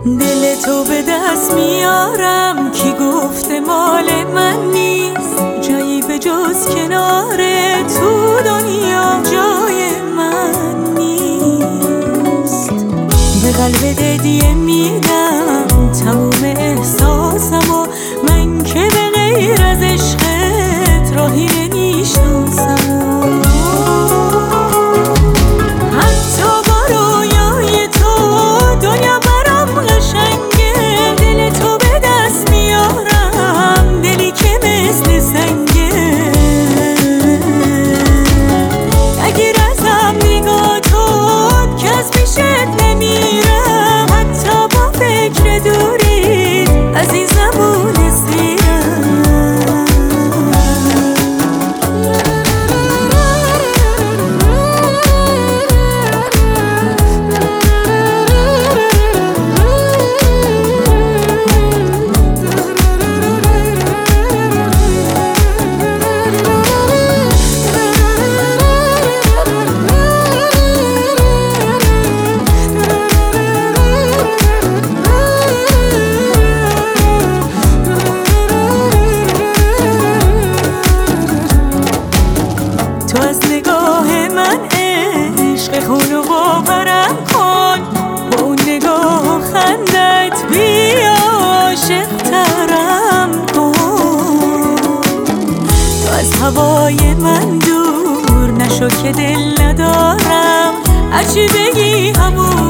دل تو به دست میارم، کی گفته مال من نیست، جایی به جز کنار تو دنیا جای من نیست. به قلب هدیه میدم تموم احساسم و من که به غیر از عشقت راهی نمیشناسم. تو از نگاه من عشق خون و باورم کن، با اون نگاه و خندت بیا عاشق ترم کن. تو از هوای من دور نشو که دل ندارم، هرچی بگی همون